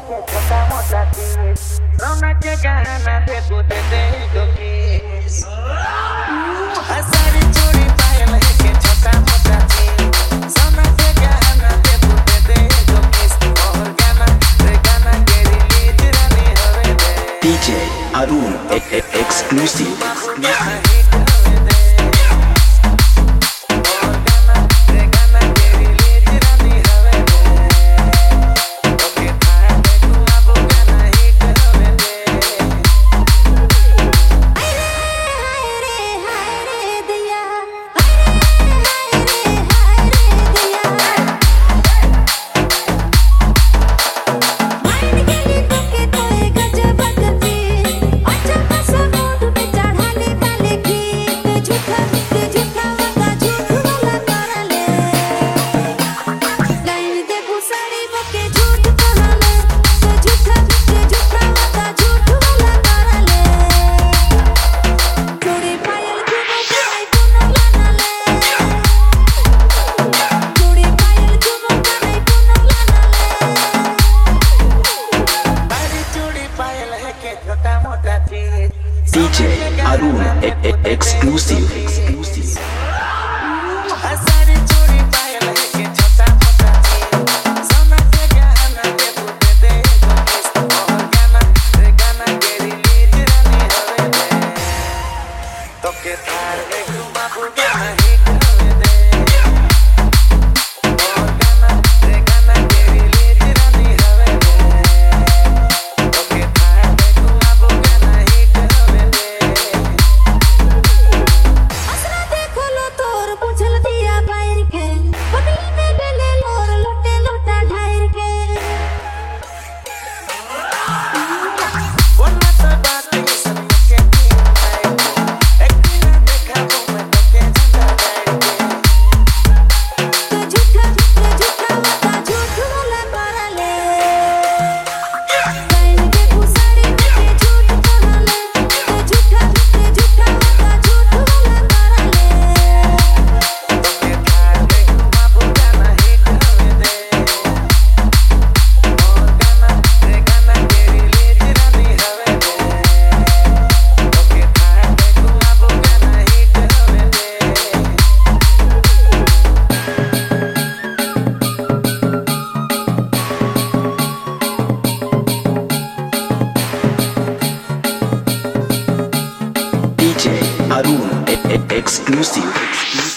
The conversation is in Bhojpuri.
que tocamos a ti. Una chica gana de tu kiss. Asari churi पायल है के छोटा मोटा चीज। सोना के गहना दे तू किस। और गाना रे गाना के रिलीज रानी हवे दे। DJ Arun exclusive. DJ Arun exclusive. DJ Arun exclusive.